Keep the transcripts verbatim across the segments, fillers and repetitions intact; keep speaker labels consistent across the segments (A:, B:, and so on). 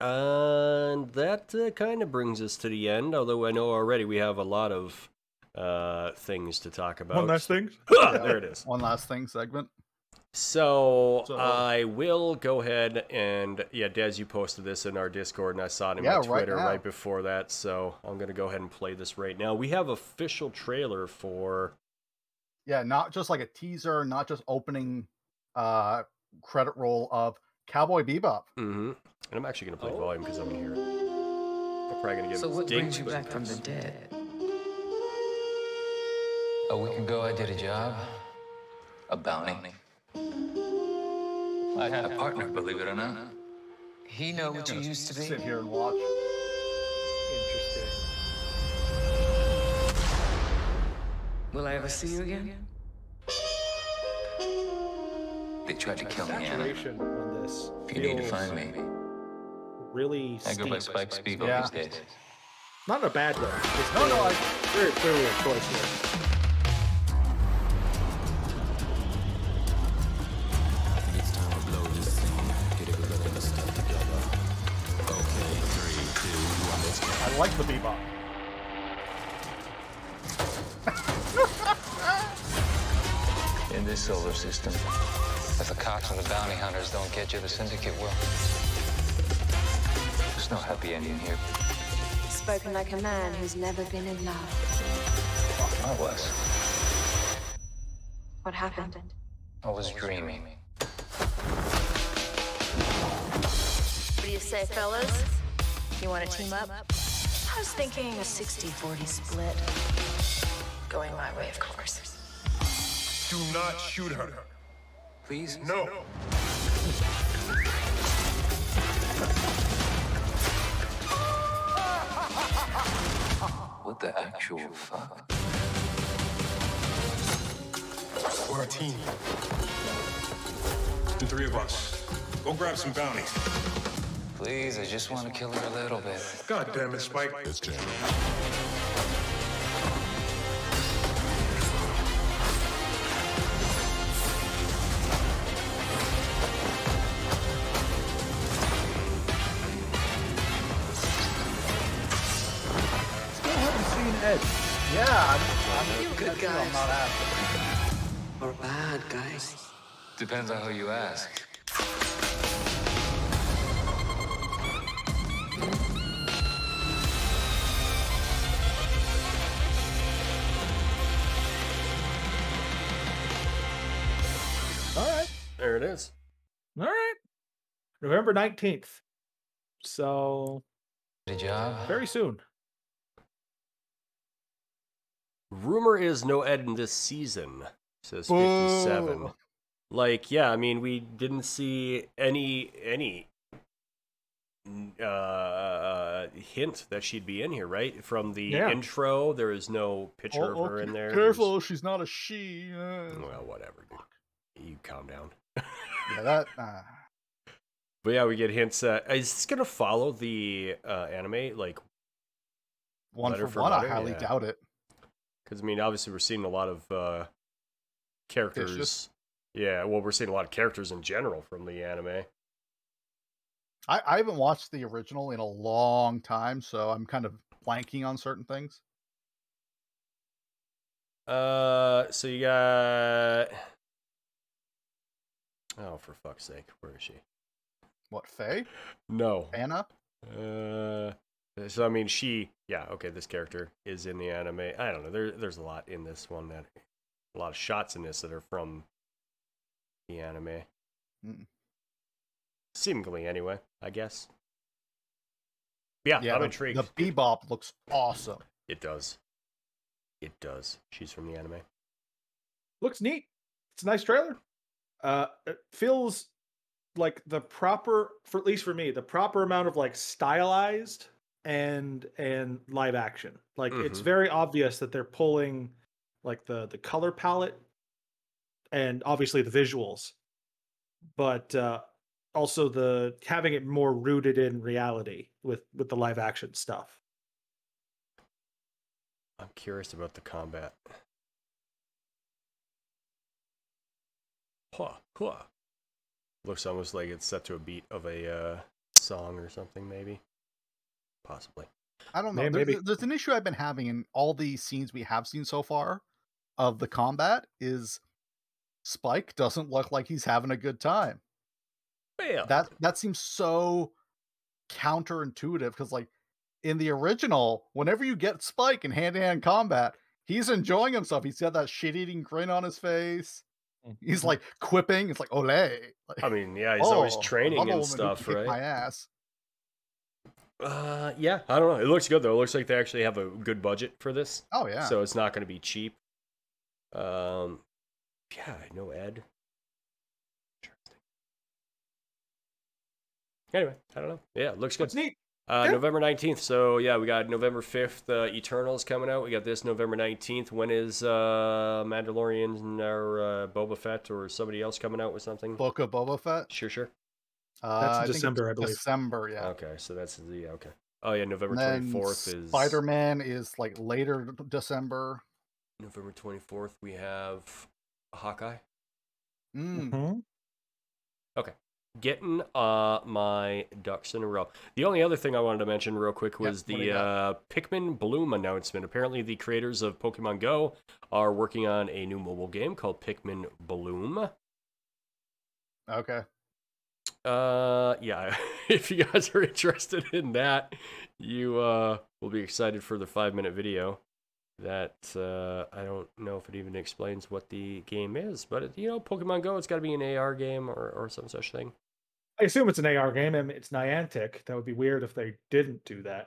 A: And that uh, kind of brings us to the end, although I know already we have a lot of uh, things to talk about.
B: One last thing.
C: Yeah,
A: There it is.
C: One last thing segment.
A: So,
C: So-
A: I will go ahead and, yeah, Des, you posted this in our Discord, and I saw it in
C: Yeah,
A: my
C: right
A: Twitter
C: now.
A: right before that, so I'm going to go ahead and play this right now. We have official trailer for...
C: Yeah, not just like a teaser, not just opening uh, credit roll of Cowboy Bebop.
A: Mm-hmm. And I'm actually going to play volume because I'm in here. I'm probably going to get
D: So what brings
A: dinged,
D: you
A: but-
D: back from the dead?
E: A week ago, I did a job. A bounty. I had a partner, believe it or not.
D: He know what you used to be?
C: Sit here and watch.
B: Interesting.
D: Will I ever see you again?
E: They tried to kill me, Anna.
B: Saturation on this.
E: If you need to
B: feels
E: find me,
B: really
E: I go by
B: steep.
E: Spike Spiegel
C: Yeah.
E: these days.
B: Not in a bad way. Just
C: No, no,
B: uh,
C: I-
B: very clearly a choice here.
C: I like the Bebop.
E: In this solar system, if the cops and the bounty hunters don't get you, the syndicate will. There's no happy ending here.
F: Spoken like a man who's never been in love.
E: I was.
F: What happened?
E: I was dreaming.
F: What do you say, fellas? You want to team up? I was thinking a sixty forty split. Going my way, of course.
G: Do not shoot her.
E: Please?
G: No.
E: What the actual fuck?
G: We're a team. The three of us. Go grab some bounties.
E: Please, I just want to kill her a little bit.
G: God damn it, Spike. It's Jim.
C: Still haven't seen Ed. Yeah, I'm, I'm
D: You good
C: I'm
D: guys.
C: not asking.
D: Or bad guys?
E: Depends on who you ask.
B: All right.
A: There it is.
B: All right. November nineteenth. So
E: Did a job?
B: very soon.
A: Rumor is no Ed in this season, says
C: Boo.
A: fifty-seven. Like, yeah, I mean, we didn't see any any uh, hint that she'd be in here, right? From the
B: Yeah.
A: intro, there is no picture of her in there.
C: Careful, she's not a she. Uh,
A: There's- Well, whatever, dude. You calm down.
C: yeah, that. Uh,
A: But yeah, we get hints. Uh, is this gonna follow the uh, anime? Like,
C: one
A: Letter
C: for
A: for
C: one, I
A: letter?
C: highly
A: Yeah.
C: doubt it.
A: because I mean, obviously, we're seeing a lot of uh, characters.
C: Vicious.
A: Yeah, well, we're seeing a lot of characters in general from the anime.
C: I, I haven't watched the original in a long time, so I'm kind of blanking on certain things.
A: Uh, so you got. Oh, for fuck's sake, where is she?
C: What, Faye?
A: No.
C: Anna?
A: Uh, so I mean, she. Yeah, okay. This character is in the anime. I don't know. There, there's a lot in this one that, a lot of shots in this that are from the anime.
C: Mm.
A: Seemingly, anyway. I guess. Yeah, I'm
C: the,
A: intrigued.
C: The Bebop looks awesome.
A: It does. It does. She's from the anime.
B: Looks neat. It's a nice trailer. Uh, it feels like the proper, for at least for me, the proper amount of like stylized and and live action. Like it's
A: Mhm.
B: very obvious that they're pulling like the the color palette and obviously the visuals, but uh, also the having it more rooted in reality with with the live action stuff.
A: I'm curious about the combat. Huh, huh. Looks almost like it's set to a beat of a uh, song or something, maybe. Possibly.
C: I don't know.
B: May-
C: There's,
B: maybe.
C: there's an issue I've been having in all the scenes we have seen so far of the combat is Spike doesn't look like he's having a good time.
A: Yeah.
C: That that seems so counterintuitive because, like, in the original, whenever you get Spike in hand-to-hand combat, he's enjoying himself. He's got that shit-eating grin on his face. He's
B: Mhm.
C: like quipping. It's like, ole. Like,
A: I mean, yeah, he's always
C: "Oh,
A: training
C: I'm a
A: and
C: woman who
A: stuff,
C: can kick My
A: right?
C: ass.
A: Uh, yeah, I don't know. It looks good though. It looks like they actually have a good budget for this,
C: Oh yeah.
A: so it's not going to be cheap. Um, yeah, no Ed. Interesting. Anyway, I don't know. Yeah, it looks good.
B: It's neat.
A: Uh,
B: Yeah.
A: November nineteenth. So yeah, we got November fifth. Uh, Eternals coming out. We got this November nineteenth. When is uh Mandalorian or uh, Boba Fett or somebody else coming out with something?
C: Book of Boba Fett.
A: Sure, sure.
C: Uh,
B: That's in
C: I think it's
B: December, I believe.
C: December, yeah.
A: Okay, so that's the yeah, okay. Oh yeah, November
C: And then
A: twenty fourth is
C: Spider-Man is like later d- December.
A: November twenty fourth. We have Hawkeye.
C: Mm.
B: Mhm.
A: Getting uh my ducks in a row. The only other thing I wanted to mention real quick
C: Yeah,
A: was
C: what do
A: the
C: you got?
A: uh, Pikmin Bloom announcement. Apparently, the creators of Pokemon Go are working on a new mobile game called Pikmin Bloom.
C: Okay.
A: Uh, yeah, if you guys are interested in that, you uh will be excited for the five minute video. That uh, I don't know if it even explains what the game is, but it, you know, Pokemon Go, it's got to be an A R game or or some such thing.
B: I assume it's an A R game and it's Niantic. That would be weird if they didn't do that.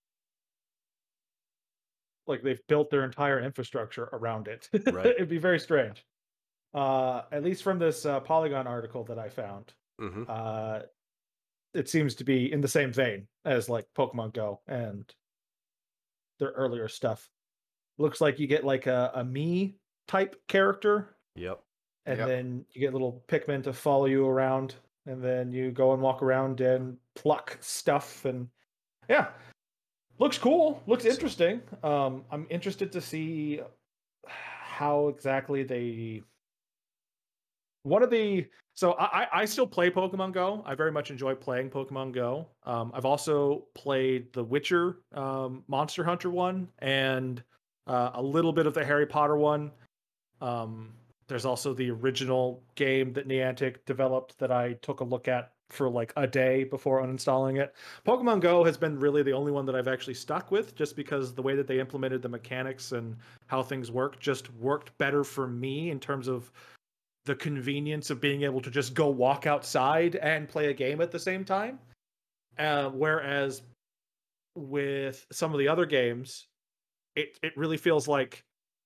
B: Like they've built their entire infrastructure around it.
A: Right.
B: It'd be very strange. Uh, at least from this uh, Polygon article that I found,
A: Mm-hmm.
B: uh, it seems to be in the same vein as like Pokemon Go and their earlier stuff. Looks like you get like a, a me type character,
A: Yep.
B: and
C: Yep.
B: then you get little Pikmin to follow you around, and then you go and walk around and pluck stuff, and yeah, looks cool, looks interesting. Um, I'm interested to see how exactly they. One of the so I I I still play Pokemon Go. I very much enjoy playing Pokemon Go. Um, I've also played the Witcher um, Monster Hunter one and uh, a little bit of the Harry Potter one. Um, there's also the original game that Niantic developed that I took a look at for like a day before uninstalling it. Pokemon Go has been really the only one that I've actually stuck with, just because the way that they implemented the mechanics and how things work just worked better for me in terms of the convenience of being able to just go walk outside and play a game at the same time. Uh, whereas with some of the other games, it, it really feels like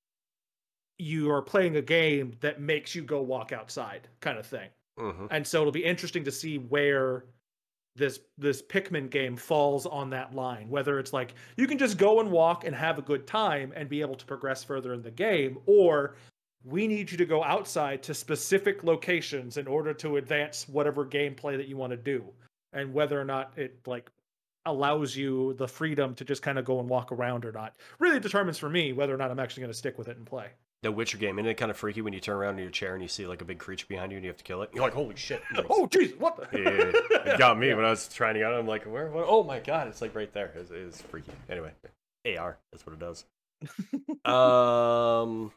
B: you are playing a game that makes you go walk outside kind of thing.
A: Mm-hmm.
B: And so it'll be interesting to see where this this Pikmin game falls on that line. Whether it's like you can just go and walk and have a good time and be able to progress further in the game, or we need you to go outside to specific locations in order to advance whatever gameplay that you want to do. And whether or not it like allows you the freedom to just kind of go and walk around or not really determines for me whether or not I'm actually going to stick with it and play.
A: The Witcher game, isn't it kind of freaky when you turn around in your chair and you see like a big creature behind you and you have to kill it? You're like, holy shit. Like,
B: Oh, jeez, what the?
A: yeah, yeah, yeah. It got me when I was trying to get it. I'm like, where, where? Oh my god, it's like right there. It's, it's freaky. Anyway, A R, that's what it does. um,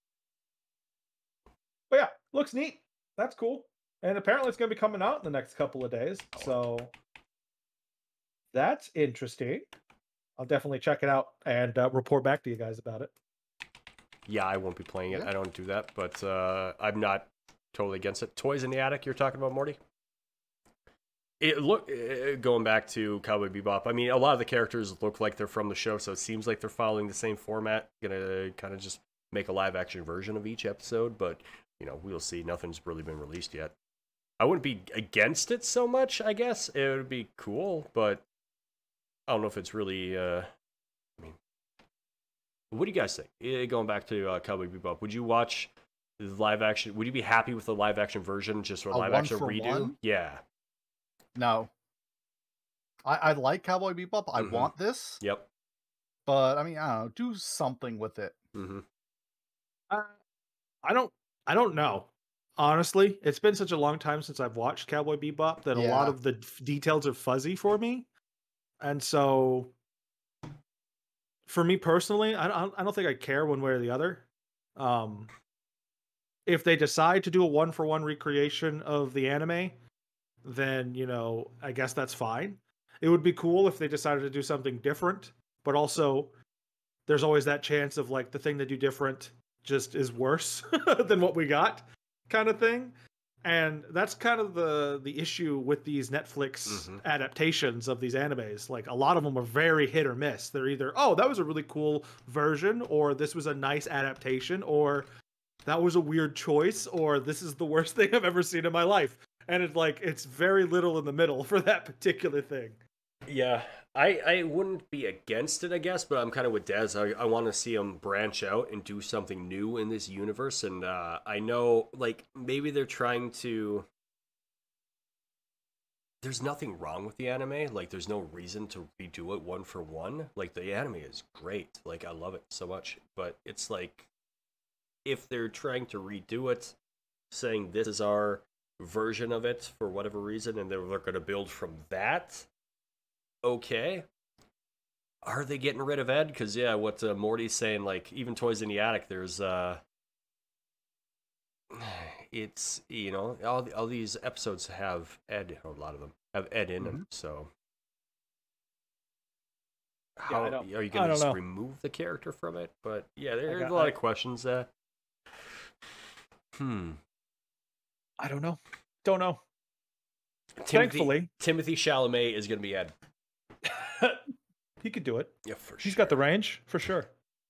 B: But yeah, looks neat. That's cool. And apparently it's going to be coming out in the next couple of days. So that's interesting. I'll definitely check it out and uh, report back to you guys about it.
A: yeah, I won't be playing it.
C: Yeah.
A: I don't do that, but uh, I'm not totally against it. Toys in the Attic, you're talking about, Morty? It look uh, going back to Cowboy Bebop. I mean, a lot of the characters look like they're from the show, so it seems like they're following the same format. Gonna kind of just make a live action version of each episode, but you know, we'll see. Nothing's really been released yet. I wouldn't be against it so much. I guess it would be cool, but I don't know if it's really. Uh, I mean, what do you guys think? Eh, Going back to uh, Cowboy Bebop, would you watch the live action? Would you be happy with the live action version, just a
C: A
A: live
C: one
A: action
C: for
A: redo?
C: one?
A: Yeah.
C: No. I, I like Cowboy Bebop. I
A: Mhm.
C: want this,
A: Yep.
C: but I mean, I don't know. Do something with it.
A: Mm-hmm.
B: Uh, I don't. I don't know. honestly, it's been such a long time since I've watched Cowboy Bebop that a lot
C: Yeah.
B: of the f- details are fuzzy for me. And so for me personally, I don't I don't think I care one way or the other. Um if they decide to do a one for one recreation of the anime, then, you know, I guess that's fine. It would be cool if they decided to do something different, but also there's always that chance of like the thing they do different just is worse than what we got kind of thing. And that's kind of the the issue with these Netflix
A: Mhm.
B: adaptations of these animes. Like a lot of them are very hit or miss. They're either, oh, that was a really cool version, or this was a nice adaptation, or that was a weird choice, or this is the worst thing I've ever seen in my life. And it's like it's very little in the middle for that particular thing.
A: Yeah, I, I wouldn't be against it, I guess, but I'm kind of with Des. I, I want to see them branch out and do something new in this universe. And uh, I know, like, maybe they're trying to. There's nothing wrong with the anime. Like, there's no reason to redo it one for one. Like, the anime is great. Like, I love it so much. But it's like, if they're trying to redo it, saying this is our version of it for whatever reason, and they're, they're going to build from that. Okay. Are they getting rid of Ed? Because, yeah, what uh, Morty's saying, like, even Toys in the Attic, there's, uh, it's, you know, all, all these episodes have Ed, or a lot of them, have Ed in them, so. How,
B: I don't-
A: are you
B: I
A: going to
B: don't
A: just
B: know.
A: remove the character from it? But, yeah, there's
B: got-
A: a lot
B: I-
A: of questions there. Hmm.
B: I don't know. Don't know.
A: Timothy,
B: Thankfully.
A: Timothy Chalamet is going to be Ed.
B: He could do it.
A: Yeah, for
B: He's
A: sure.
B: got the range for sure.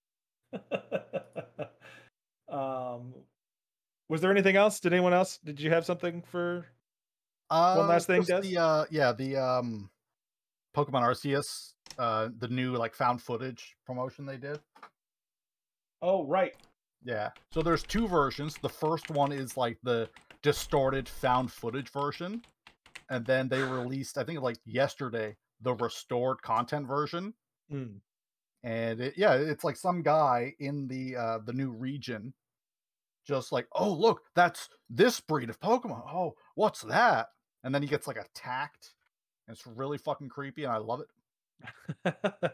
B: um, was there anything else? Did anyone else? Did you have something for?
C: Uh,
B: last thing,
C: just
B: Des?
C: the uh, yeah, the um, Pokemon Arceus, uh, the new like found footage promotion they did.
B: Oh, right.
C: Yeah. So there's two versions. The first one is like the distorted found footage version, and then they released, I think like yesterday, the restored content version.
B: Mm.
C: And it, yeah, it's like some guy in the uh the new region just like, oh look, that's this breed of Pokemon. Oh, what's that? And then he gets like attacked. And it's really fucking creepy, and I love it.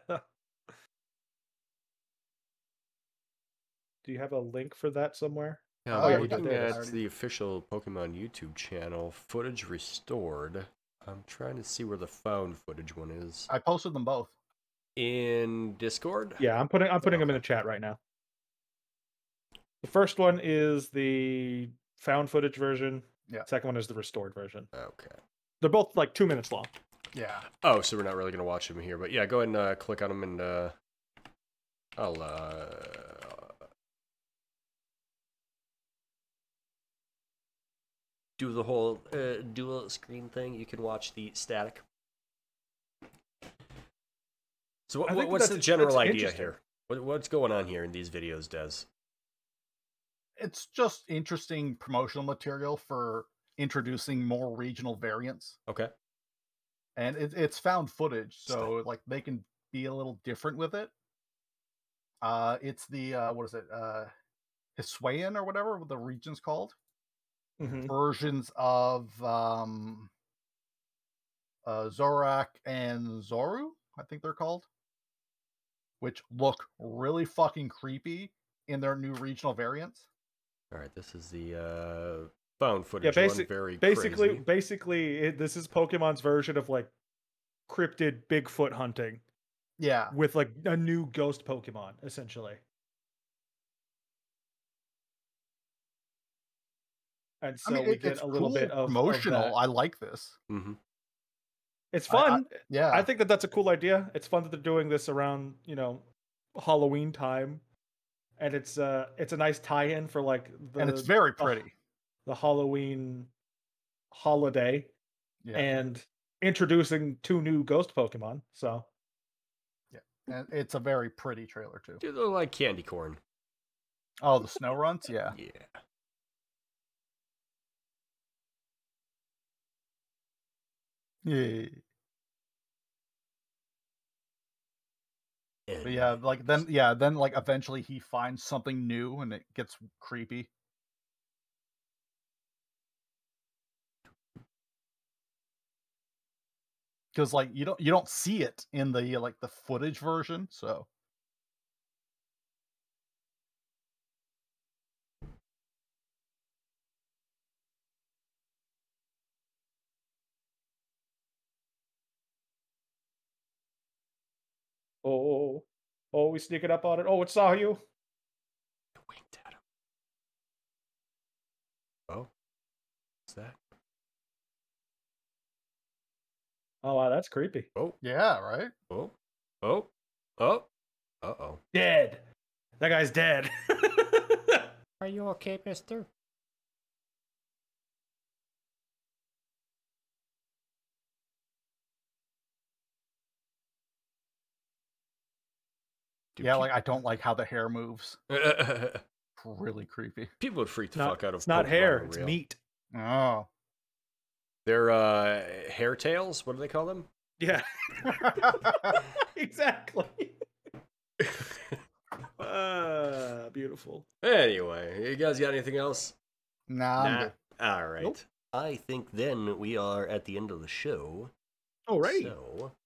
B: Do you have a link for that somewhere?
A: Yeah,
C: Oh,
A: I'm
C: yeah,
A: looking
B: there it is.
A: at
C: Already-
A: the official Pokemon YouTube channel, footage restored. I'm trying to see where the found footage one is.
C: I posted them both.
A: In Discord?
B: Yeah, I'm putting I'm putting them in
A: Okay.
B: the chat right now. The first one is the found footage version.
C: Yeah.
B: Second one is the restored version.
A: Okay.
B: They're both like two minutes long.
C: Yeah.
A: Oh, so we're not really going to watch them here. But yeah, go ahead and uh, click on them and uh, I'll... Uh, do the whole uh, dual screen thing. You can watch the static. So what,
B: I
A: what,
B: think
A: what's the
B: that's-
A: general
B: that's
A: idea
B: interesting.
A: here? What, what's going on here in these videos, Des?
C: It's just interesting promotional material for introducing more regional variants.
A: Okay.
C: And it, it's found footage, so like they can be a little different with it. Uh, it's the uh, what is it? Uh, Hisuian or whatever the region's called.
B: Mhm.
C: Versions of um, uh, Zorak and Zoru, I think they're called, which look really fucking creepy in their new regional variants.
A: All right, this is the uh, found
B: Yeah,
A: footage one.
B: basic,
A: Very
B: basically,
A: crazy.
B: basically, it, this is Pokemon's version of like cryptid Bigfoot hunting
C: Yeah,
B: with like a new ghost Pokemon, essentially. And so
C: I mean
B: we
C: it,
B: get
C: it's
B: a little
C: cool
B: bit of of
C: promotional.
B: that.
C: I like this.
A: Mm-hmm.
B: It's
C: I- I-
B: fun.
C: Yeah,
B: I think that that's a cool idea. It's fun that they're doing this around, you know, Halloween time, and it's uh, it's a nice tie-in for like the
C: and it's very
B: the-
C: pretty.
B: the Halloween holiday,
C: Yeah,
B: and introducing two new ghost Pokemon. So
C: and it's a very pretty trailer too.
A: Dude, they look like candy corn.
C: Oh, the snow runs. Yeah,
A: Yeah.
C: yeah.
A: And
C: But yeah, like then yeah, then like eventually he finds something new and it gets creepy. because like you don't you don't see it in the like the footage version. So
B: Oh, oh, we sneaking up on it. Oh, it saw you.
A: I winked at him. Oh, what's that?
B: Oh, wow, that's creepy.
A: Oh,
C: yeah, right.
A: oh, oh, oh, uh oh.
B: Dead. That guy's dead.
A: Are you okay, mister? Dude,
C: Yeah,
A: pe-
C: like I don't like how the hair moves. Really creepy.
A: people would freak the
B: not,
A: fuck out of
B: it's not
A: Pokemon
B: hair,
A: on
B: it's
A: real.
B: meat.
C: Oh.
A: They're uh, hair tails. What do they call them?
B: Yeah. Exactly. Uh, beautiful.
A: Anyway, you guys got anything else?
C: Nah, I'm
A: Nah.
C: good.
A: All right.
B: Nope.
A: I think then we are at the end of the show.
B: Alrighty.
A: So